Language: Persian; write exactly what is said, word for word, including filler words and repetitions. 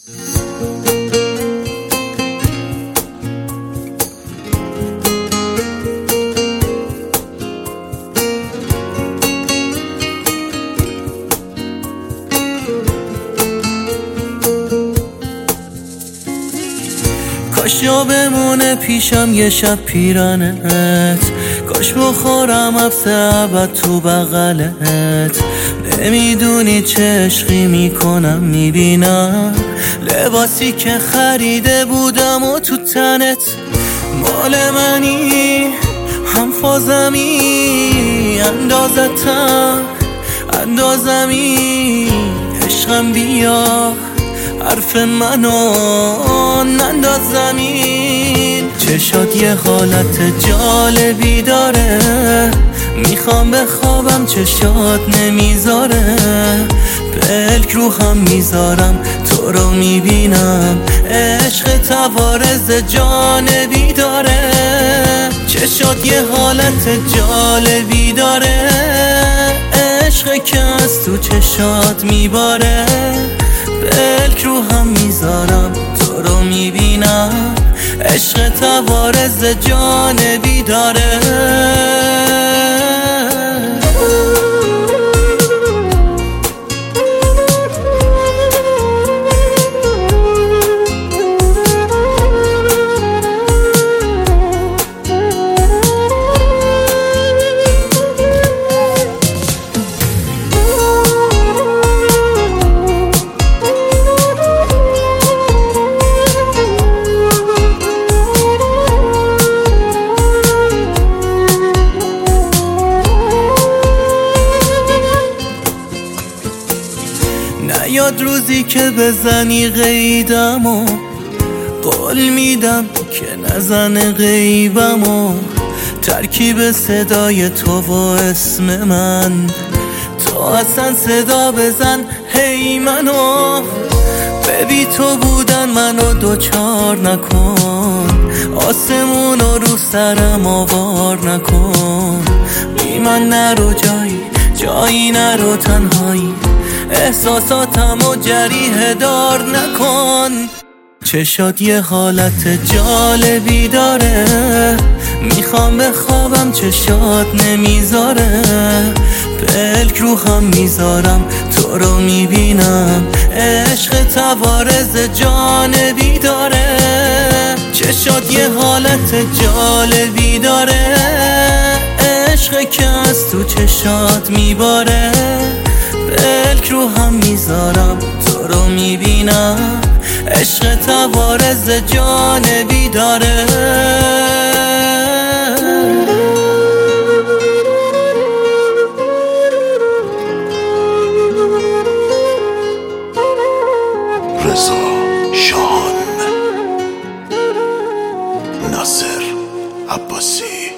کاش یا بمونه پیشم یه شب پیرانت، کاش بخورم حبس ابد تو بغلت. نمیدونی چه عشقی میکنم، میبینم لباسی که خریده بودم و تو تنت مال منی، هم فازمی اندازتم اندازمی. عشقم بیا حرف منو ننداز زمین. چشات یه حالت جالبی داره، میخوام بخوابم چشات نمیذاره. پلک رو هم میذارم تو رو میبینم، عشق توارز جانبی داره. چشات یه حالت جالبی داره، عشق که از تو چشات میباره. پلک رو هم میذارم تو رو میبینم، عشق توارز جانبی داره. نیاد روزی که بزنی قیدم و قول میدم که نزن غیبم و ترکیب صدای تو و اسم من. تو اصلا صدا بزن هی منو، ببی تو بودن منو دوچار نکن. آسمون رو سرم آوار نکن، بی من نرو جایی جایی نرو تنهایی. احساساتمو جریحه دار نکن. چشات یه حالت جالبی داره، میخوام بخوابم چشات نمیذاره. پلک رو هم میذارم تو رو میبینم، عشق توارز جانبی داره. چشات یه حالت جالبی داره، عشق که از تو چشات میباره. پلک رو هم میذارم تو رو میبینم، عشق توارز جانبی داره. رضا شاهان، ناصر عباسی.